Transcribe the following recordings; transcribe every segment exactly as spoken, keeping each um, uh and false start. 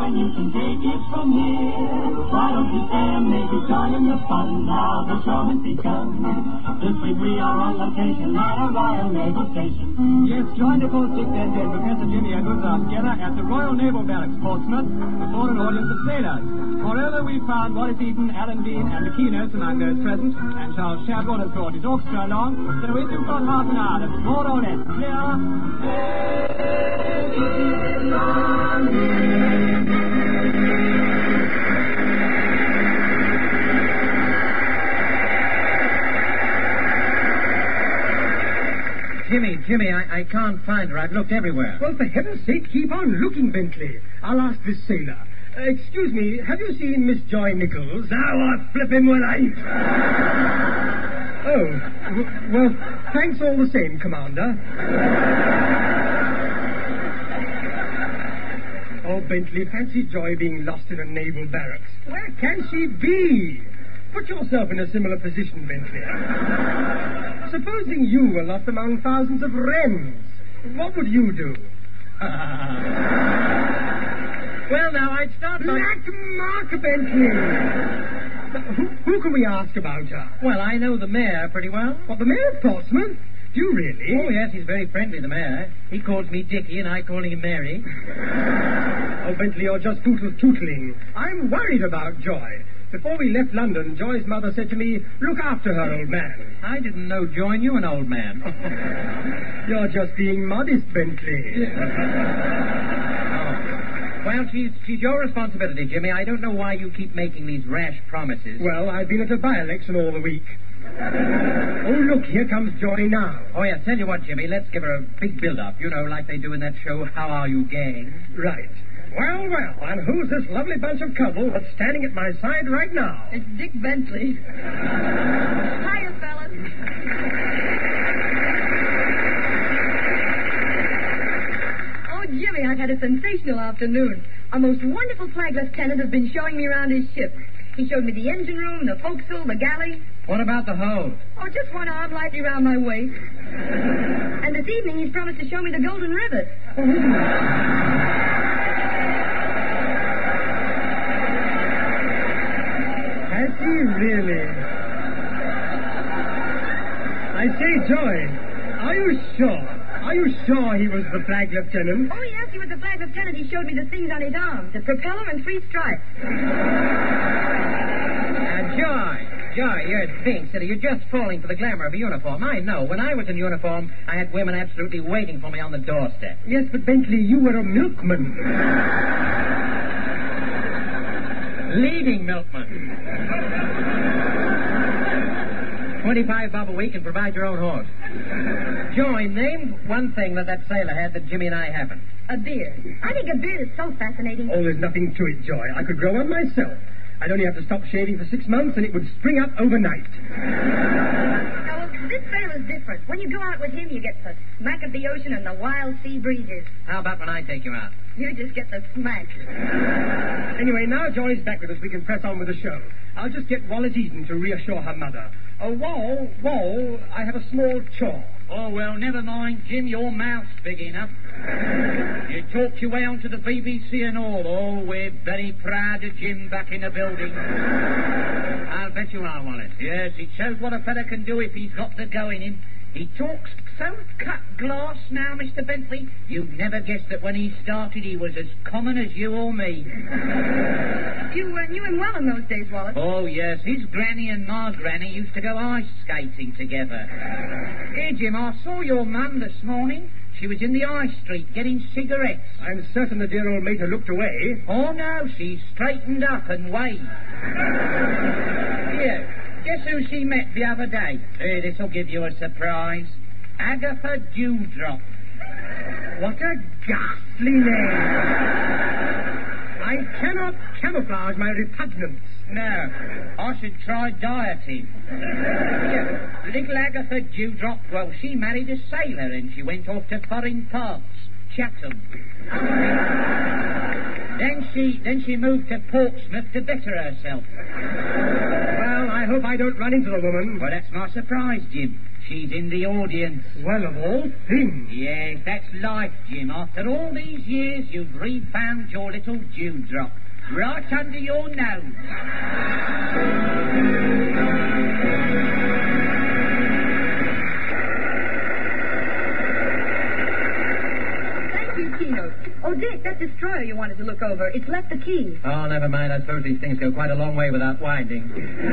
and you can take it from here. Why don't you stand, maybe join in the fun now, the show has begun. This week we are on location at a Royal Naval Station. Yes, join the full six and ten Professor Jimmy and Gustav together at the Royal Naval Barracks, Portsmouth, before an audience of sailors. Moreover, we found Wallace Eaton, Alan Bean, and the keynotes among those present, and Charles Shadwell has brought his orchestra along, so we've just got half an hour of more or less clear. Jimmy, Jimmy, I, I can't find her. I've looked everywhere. Well, for heaven's sake, keep on looking, Bentley. I'll ask this sailor. Uh, excuse me, have you seen Miss Joy Nichols? Now I flip him when I... oh, w- well, thanks all the same, Commander. Oh, Bentley, fancy Joy being lost in a naval barracks. Where can she be? Put yourself in a similar position, Bentley. Supposing you were lost among thousands of wrens, what would you do? Well, now, I'd start by... Black Mark, Bentley! Who, who can we ask about her? Well, I know the mayor pretty well. What, the mayor of Portsmouth? Do you really? Oh, yes, he's very friendly, the mayor. He calls me Dickie, and I call him Mary. Oh, Bentley, you're just tootling. I'm worried about Joy. Before we left London, Joy's mother said to me, look after her, old man. I didn't know Joy knew an old man. You're just being modest, Bentley. Well, she's, she's your responsibility, Jimmy. I don't know why you keep making these rash promises. Well, I've been at a by-election all the week. Oh, look, here comes Joy now. Oh, yeah, tell you what, Jimmy, let's give her a big build-up. You know, like they do in that show, How Are You, Gang? Right. Well, well, and who's this lovely bunch of couple that's standing at my side right now? It's Dick Bentley. Hiya, fellas. Oh, Jimmy, I've had a sensational afternoon. A most wonderful flag lieutenant has been showing me around his ship. He showed me the engine room, the forecastle, the galley. What about the hold? Oh, just one arm lightly round my waist. And this evening he's promised to show me the Golden River. Has he really? I say, Joy, are you sure? Are you sure he was the flag lieutenant? Oh, yes, he was the flag lieutenant. He showed me the things on his arms, the propeller and three stripes. Now, Joy, Joy, you're being silly. You're just falling for the glamour of a uniform. I know. When I was in uniform, I had women absolutely waiting for me on the doorstep. Yes, but Bentley, you were a milkman. Leading milkman. Twenty-five bob a week and provide your own horse. Joy, name one thing that that sailor had that Jimmy and I haven't. A beard. I think a beard is so fascinating. Oh, there's nothing to it, Joy. I could grow one myself. I'd only have to stop shaving for six months and it would spring up overnight. Now, well, this sailor's different. When you go out with him, you get the smack of the ocean and the wild sea breezes. How about when I take you out? You just get the smack. Anyway, now Joy's back with us, we can press on with the show. I'll just get Wallace Eden to reassure her mother. Oh, Wall, Wall, I have a small chore. Oh, well, never mind, Jim, your mouth's big enough. You talked your way onto the B B C and all. Oh, we're very proud of Jim back in the building. I'll bet you are, Wallace. Yes, it shows what a fella can do if he's got the go in him. He talks so cut glass now, Mister Bentley. You'd never guess that when he started he was as common as you or me. You uh, knew him well in those days, Wallace. Oh, yes. His granny and my granny used to go ice skating together. Here, Jim, I saw your mum this morning. She was in the High Street getting cigarettes. I'm certain the dear old mater looked away. Oh, no, she straightened up and waved. Here. Guess who she met the other day? Hey, this'll give you a surprise. Agatha Dewdrop. What a ghastly name. I cannot camouflage my repugnance. No, I should try dieting. Yeah, little Agatha Dewdrop, well, she married a sailor and she went off to foreign parts. Chatham. Then she then she moved to Portsmouth to better herself. Well, I hope I don't run into the woman. Well, that's my surprise, Jim. She's in the audience. Well, of all things. Yes, that's life, Jim. After all these years, you've refound your little dewdrop. Right under your nose. Oh, Dick, that destroyer you wanted to look over, it's left the key. Oh, never mind. I suppose these things go quite a long way without winding.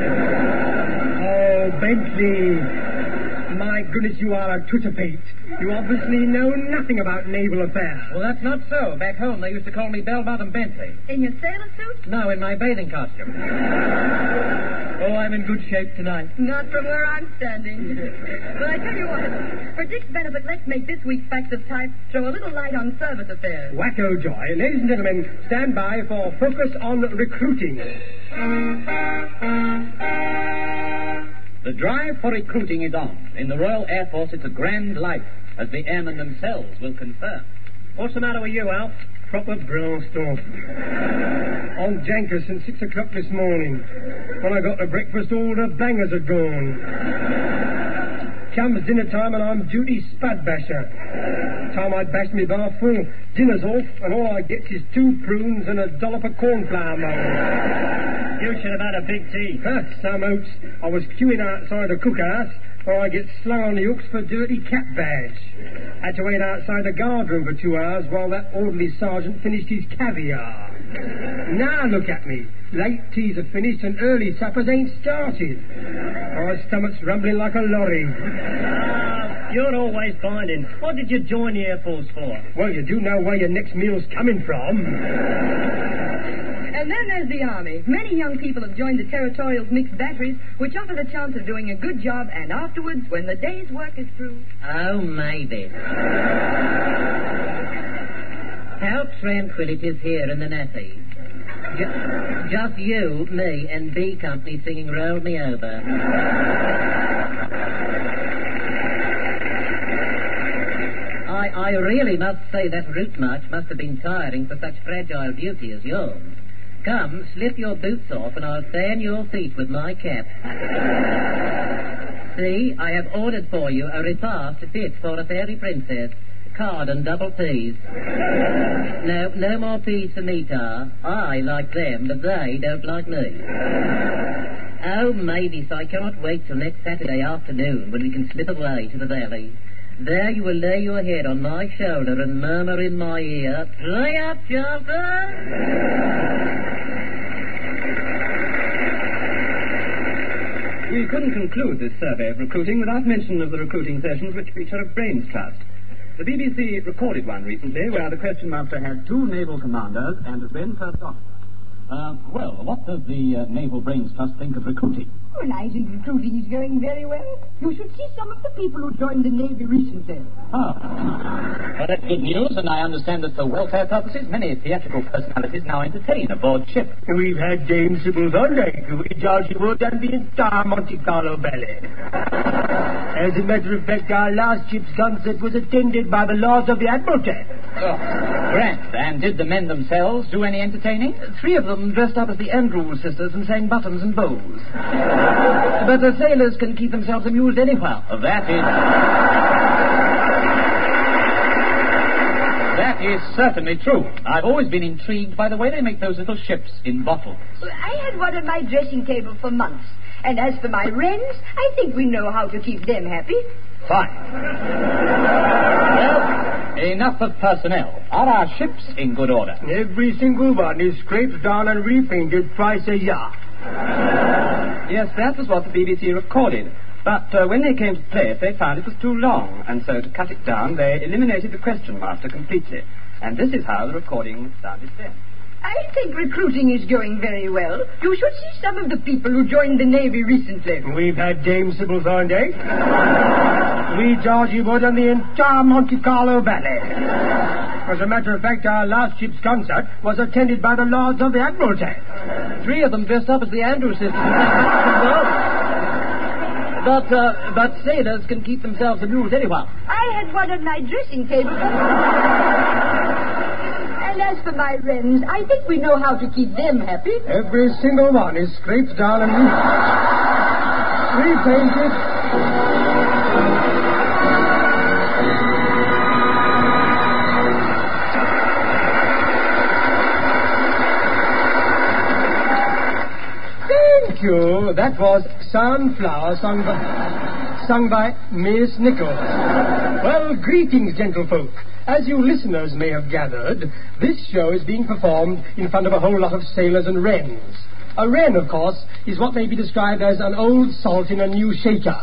Oh, Bentley. My goodness, you are a twitterpate. You obviously know nothing about naval affairs. Well, that's not so. Back home, they used to call me Bell-Bottom Bentley. In your sailor suit? No, in my bathing costume. Oh, I'm in good shape tonight. Not from where I'm standing. Well, I tell you what, for Dick's benefit, let's make this week's Facts of Type throw a little light on service affairs. Wacko joy. Ladies and gentlemen, stand by for Focus on Recruiting. The drive for recruiting is on. In the Royal Air Force, it's a grand life, as the airmen themselves will confirm. What's the matter with you, Alf? Proper brounced off. On Janker since six o'clock this morning. When I got to breakfast, all the bangers are gone. Comes dinner time and I'm duty spud basher. Time I bash me bar full, dinner's off, and all I get is two prunes and a dollop of cornflour mould. You should have had a big tea. Huh, some oats. I was queuing outside the cookhouse, where I get slung on the hooks for dirty cat badge. Had to wait outside the guard room for two hours while that orderly sergeant finished his caviar. Now look at me. Late teas are finished and early suppers ain't started. My stomach's rumbling like a lorry. Ah, you're always finding. What did you join the Air Force for? Well, you do know where your next meal's coming from. And then there's the Army. Many young people have joined the Territorial's mixed batteries, which offer the chance of doing a good job, and afterwards, when the day's work is through... Oh, maybe. How tranquil it is here in the Natty. Just, just you, me, and B Company singing Roll Me Over. I, I really must say that route march must have been tiring for such fragile beauty as yours. Come, slip your boots off and I'll fan your feet with my cap. See, I have ordered for you a repast fit for a fairy princess. Cod and double peas. No, no more peas for me, Tar. I like them, but they don't like me. Oh, maybe, so I cannot wait till next Saturday afternoon when we can slip away to the valley. There you will lay your head on my shoulder and murmur in my ear, "Play up, Charlton!" We couldn't conclude this survey of recruiting without mention of the recruiting sessions which feature a brains trust. The B B C recorded one recently where the question master had two naval commanders and his then first officer. Uh, well, what does the uh, Naval Brains Trust think of recruiting? Well, I think recruiting is going very well. You should see some of the people who joined the Navy recently. Ah. Well, that's good news, and I understand that for welfare purposes, many theatrical personalities now entertain aboard ship. We've had Dame Sybil Thorndyke, who charged wood and the entire Monte Carlo ballet. As a matter of fact, our last ship's concert was attended by the Lords of the Admiralty. Oh, grand. And did the men themselves do any entertaining? Three of them dressed up as the Andrews sisters and sang buttons and bows. But the sailors can keep themselves amused anyhow. That is... That is certainly true. I've always been intrigued by the way they make those little ships in bottles. Well, I had one on my dressing table for months. And as for my wrens, I think we know how to keep them happy. Fine. Well, enough of personnel. Are our ships in good order? Every single one is scraped down and repainted twice a year. Yes, that was what the B B C recorded. But uh, when they came to play it, they found it was too long, and so to cut it down, they eliminated the question master completely. And this is how the recording sounded then. I think recruiting is going very well. You should see some of the people who joined the Navy recently. We've had Dame Sybil Thorndyke. We Georgie Wood and the entire Monte Carlo Ballet. As a matter of fact, our last ship's concert was attended by the Lords of the Admiralty. Three of them dressed up as the Andrews sisters. But, uh, but sailors can keep themselves amused anyhow. I had one on my dressing table. And as for my wrens, I think we know how to keep them happy. Every single one is scraped down and... Repaint it. Thank you. That was Sunflower, sung by, sung by Miss Nichols. Well, greetings, gentlefolk. As you listeners may have gathered, this show is being performed in front of a whole lot of sailors and wrens. A wren, of course, is what may be described as an old salt in a new shaker.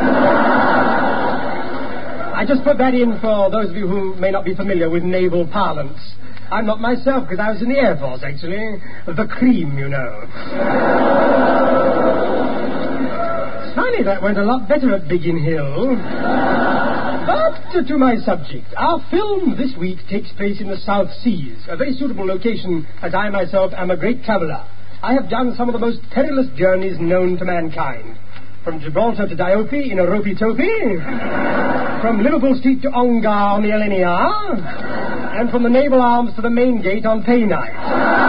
I just put that in for those of you who may not be familiar with naval parlance. I'm not myself, because I was in the Air Force, actually. The cream, you know. It's funny, that went a lot better at Biggin Hill. But to my subject. Our film this week takes place in the South Seas, a very suitable location, as I myself am a great traveller. I have done some of the most perilous journeys known to mankind. From Gibraltar to Diope in a ropey-topey. From Liverpool Street to Ongar on the L N E R. And from the Naval Arms to the main gate on pay night.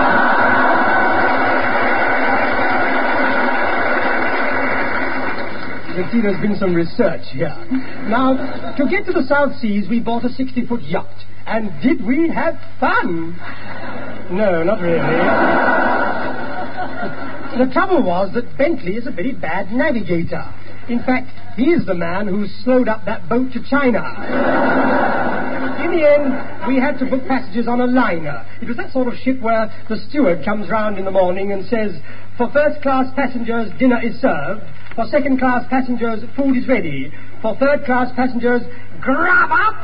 You can see there's been some research here. Now, to get to the South Seas, we bought a sixty-foot yacht. And did we have fun? No, not really. The trouble was that Bentley is a very bad navigator. In fact, he is the man who slowed up that boat to China. In the end, we had to book passages on a liner. It was that sort of ship where the steward comes round in the morning and says, for first-class passengers, dinner is served. For second-class passengers, food is ready. For third-class passengers, grab up!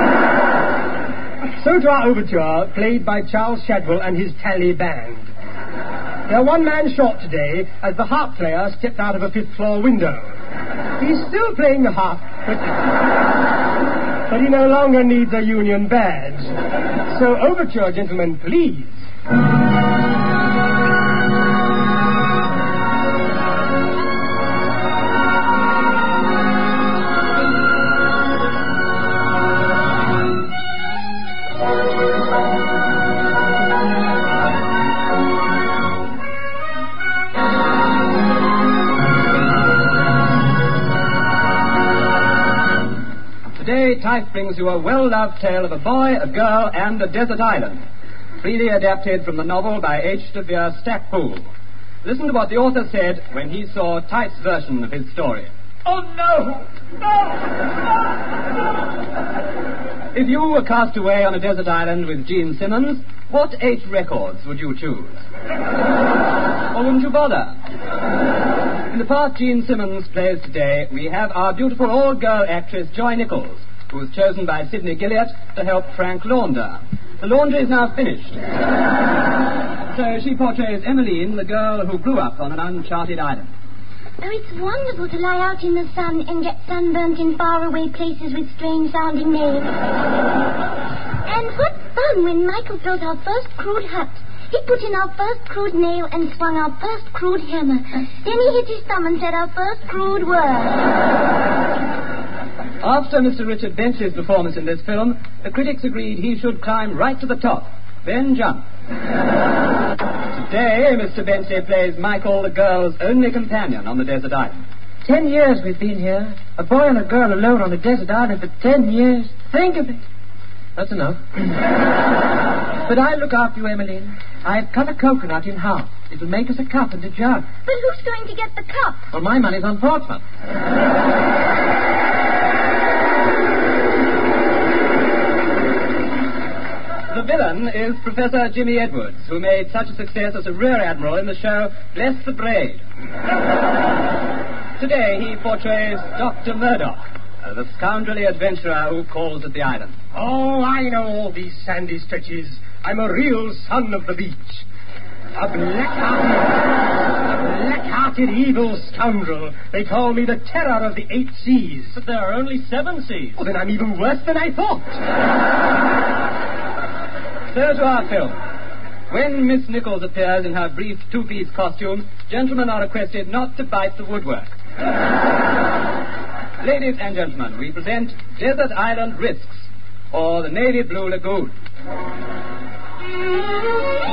So to our overture, played by Charles Shadwell and his tally band. They're one man short today, as the harp player stepped out of a fifth-floor window. He's still playing the harp, but, but he no longer needs a union badge. So overture, gentlemen, please. Today, Type brings you a well-loved tale of a boy, a girl, and a desert island, freely adapted from the novel by H. de Vere Stacpoole. Listen to what the author said when he saw Type's version of his story. Oh, no! No! No! If you were cast away on a desert island with Gene Simmons, what eight records would you choose? Or wouldn't you bother? In the part Gene Simmons plays today, we have our beautiful all-girl actress Joy Nichols, who was chosen by Sidney Gilliat to help Frank Launder. The laundry is now finished. So she portrays Emmeline, the girl who grew up on an uncharted island. Oh, it's wonderful to lie out in the sun and get sunburnt in faraway places with strange-sounding names. And what fun when Michael built our first crude hut. He put in our first crude nail and swung our first crude hammer. Then he hit his thumb and said our first crude word. After Mister Richard Bentley's performance in this film, the critics agreed he should climb right to the top, then jump. Today, Mister Bentley plays Michael, the girl's only companion on the desert island. Ten years we've been here. A boy and a girl alone on a desert island for ten years. Think of it. That's enough. But I'll look after you, Emmeline. I've cut a coconut in half. It'll make us a cup and a jug. But who's going to get the cup? Well, my money's on Portsmouth. The villain is Professor Jimmy Edwards, who made such a success as a rear admiral in the show Bless the Braid. Today he portrays Doctor Murdoch, uh, the scoundrelly adventurer who calls at the island. Oh, I know all these sandy stretches. I'm a real son of the beach. A black-hearted, a black-hearted evil scoundrel. They call me the terror of the eight seas. But there are only seven seas. Well, then I'm even worse than I thought. So to our film. When Miss Nichols appears in her brief two-piece costume, gentlemen are requested not to bite the woodwork. Ladies and gentlemen, we present Desert Island Risks, or the Navy Blue Lagoon.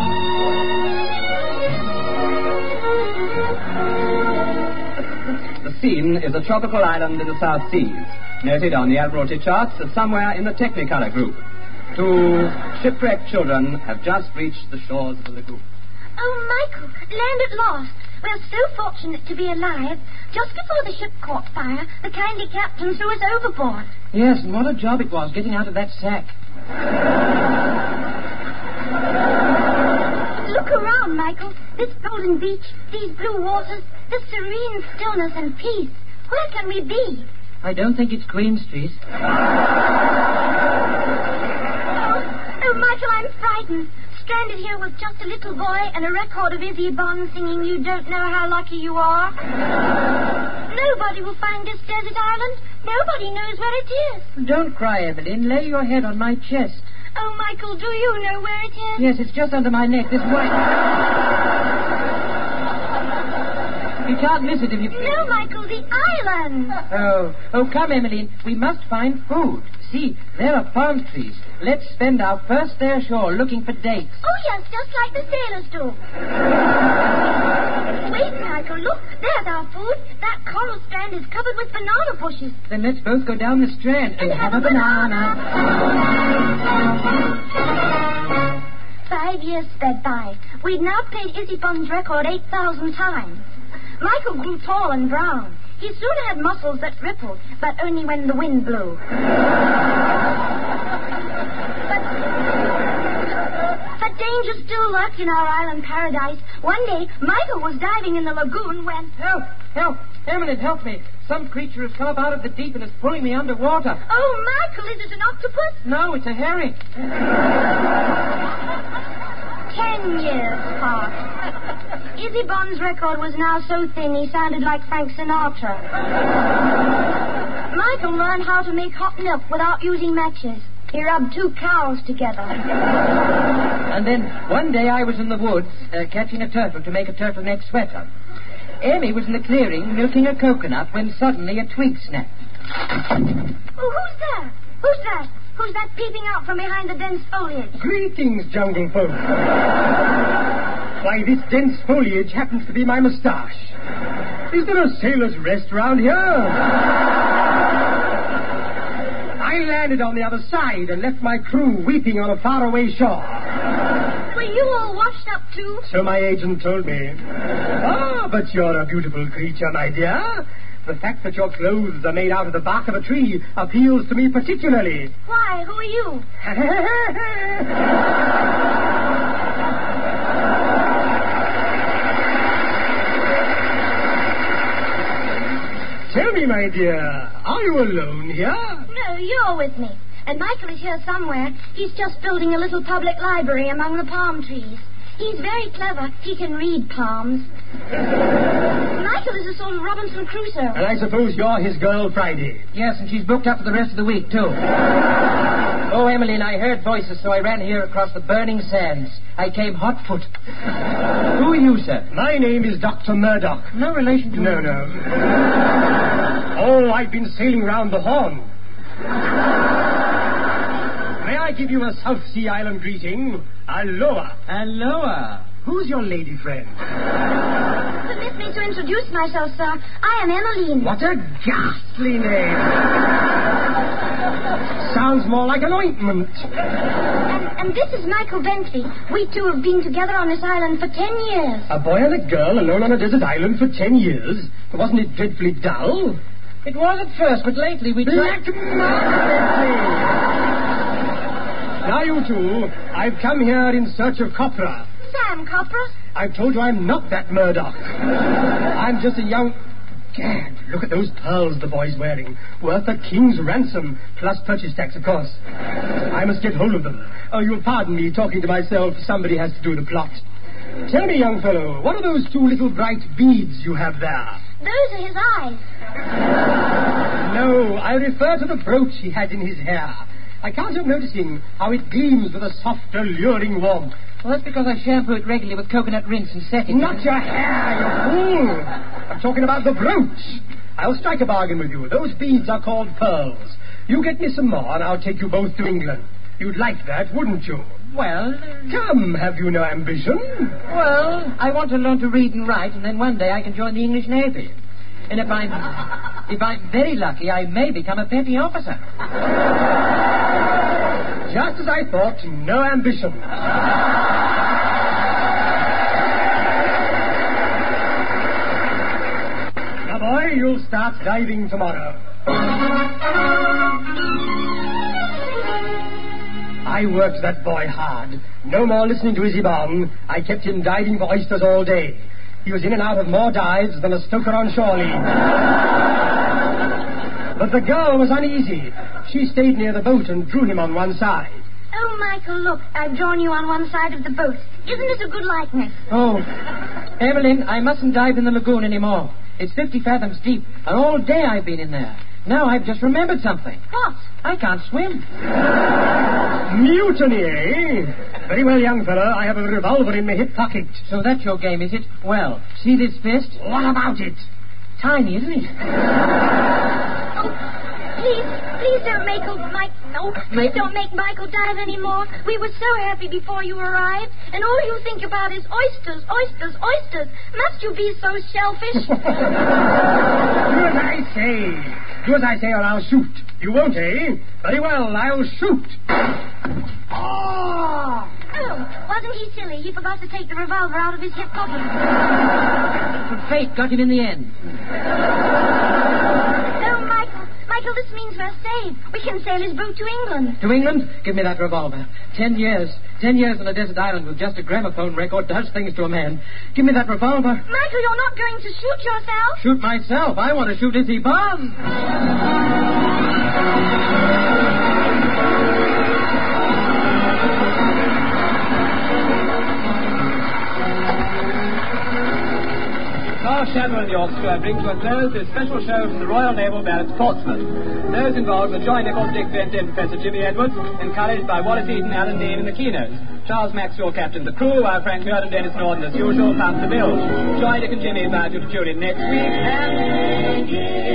The scene is a tropical island in the South Seas, noted on the Admiralty charts as somewhere in the Technicolor group. Two shipwrecked children have just reached the shores of the lagoon. Oh, Michael, land at last. We're so fortunate to be alive. Just before the ship caught fire, the kindly captain threw us overboard. Yes, and what a job it was getting out of that sack. Look around, Michael. This golden beach, these blue waters, this serene stillness and peace. Where can we be? I don't think it's Queen Street. Oh, oh, Michael, I'm frightened. Stranded here with just a little boy and a record of Izzy Bond singing You Don't Know How Lucky You Are. Nobody will find this desert island. Nobody knows where it is. Don't cry, Evelyn. Lay your head on my chest. Oh, Michael, do you know where it is? Yes, it's just under my neck, this white... You can't miss it if you... No, Michael, the island. Oh, oh, come, Emmeline. We must find food. See, there are palm trees. Let's spend our first day ashore looking for dates. Oh, yes, just like the sailors do. Wait, Michael, look. There's our food. That coral strand is covered with banana bushes. Then let's both go down the strand and, and have, have a banana. banana. Five years sped by. We'd now played Izzy Bond's record eight thousand times. Michael grew tall and brown. He soon had muscles that rippled, but only when the wind blew. but, but danger still lurked in our island paradise. One day, Michael was diving in the lagoon when... Help! Help! Emily, help me. Some creature has come up out of the deep and is pulling me underwater. Oh, Michael, is it an octopus? No, it's a herring. Ten years passed. Izzy Bond's record was now so thin he sounded like Frank Sinatra. Michael learned how to make hot milk without using matches. He rubbed two cows together. And then one day I was in the woods uh, catching a turtle to make a turtleneck sweater. Amy was in the clearing milking a coconut when suddenly a twig snapped. Oh, who's there? Who's that? Who's that peeping out from behind the dense foliage? Greetings, jungle folk. Why, this dense foliage happens to be my moustache. Is there a sailor's rest round here? I landed on the other side and left my crew weeping on a faraway shore. Were you all washed up, too? So my agent told me. Ah, but you're a beautiful creature, my dear. The fact that your clothes are made out of the bark of a tree appeals to me particularly. Why? Who are you? Tell me, my dear, are you alone here? No, you're with me. And Michael is here somewhere. He's just building a little public library among the palm trees. He's very clever. He can read palms. Michael is a sort of Robinson Crusoe. And I suppose you're his girl, Friday. Yes, and she's booked up for the rest of the week, too. Oh, Emmeline, I heard voices, so I ran here across the burning sands. I came hot-foot. Who are you, sir? My name is Doctor Murdoch. No relation to... No, no. Oh, I've been sailing round the Horn. May I give you a South Sea Island greeting? Aloha. Aloha. Who's your lady friend? Permit me to introduce myself, sir. I am Emmeline. What a ghastly name. Sounds more like an ointment. And, and this is Michael Bentley. We two have been together on this island for ten years. A boy and a girl alone on a desert island for ten years? Wasn't it dreadfully dull? It was at first, but lately we... Black Market! Now, you two, I've come here in search of copra. Sam Copra? I've told you I'm not that Murdoch. I'm just a young... Gad, look at those pearls the boy's wearing. Worth a king's ransom, plus purchase tax, of course. I must get hold of them. Oh, you'll pardon me talking to myself. Somebody has to do the plot. Tell me, young fellow, what are those two little bright beads you have there? Those are his eyes. No, I refer to the brooch he had in his hair. I can't help noticing how it gleams with a soft, alluring warmth. Well, that's because I shampoo it regularly with coconut rinse and setting. Not your hair, you fool! I'm talking about the brooch. I'll strike a bargain with you. Those beads are called pearls. You get me some more, and I'll take you both to England. You'd like that, wouldn't you? Well... Come, have you no ambition? Well, I want to learn to read and write, and then one day I can join the English Navy. And if I'm, if I'm very lucky, I may become a petty officer. Just as I thought, no ambition. Now, boy, you'll start diving tomorrow. I worked that boy hard. No more listening to Izzy Barn. I kept him diving for oysters all day. He was in and out of more dives than a stoker on shore leave. But the girl was uneasy. She stayed near the boat and drew him on one side. Oh, Michael, look, I've drawn you on one side of the boat. Isn't it a good likeness? Oh, Evelyn, I mustn't dive in the lagoon anymore. It's fifty fathoms deep, and all day I've been in there. Now I've just remembered something. What? I can't swim. Mutiny, eh? Very well, young fellow. I have a revolver in my hip pocket. So that's your game, is it? Well, see this fist? What about it? Tiny, isn't it? Oh, please, please don't make Mike. No, please don't make Michael dive anymore. We were so happy before you arrived, and all you think about is oysters, oysters, oysters. Must you be so selfish? Do as I say. Do as I say, or I'll shoot. You won't, eh? Very well, I'll shoot. Oh! Oh, wasn't he silly? He forgot to take the revolver out of his hip pocket. But fate got him in the end. Oh, Michael. Michael, this means we're saved. We can sail his boat to England. To England? Give me that revolver. Ten years. Ten years on a desert island with just a gramophone record does things to a man. Give me that revolver. Michael, you're not going to shoot yourself? Shoot myself? I want to shoot Izzy Barn. Our Shadow and the Orchestra bring to a close this special show from the Royal Naval Barracks, Portsmouth. Those involved were Joy Nichols, Dick Bent, and Professor Jimmy Edwards, encouraged by Wallace Eaton, Alan Dean, and the keynotes. Charles Maxwell captained the crew, while Frank Hurd and Dennis Norton, as usual, pumped the bills. Joy, Dick, and Jimmy invite you to tune in next week, and...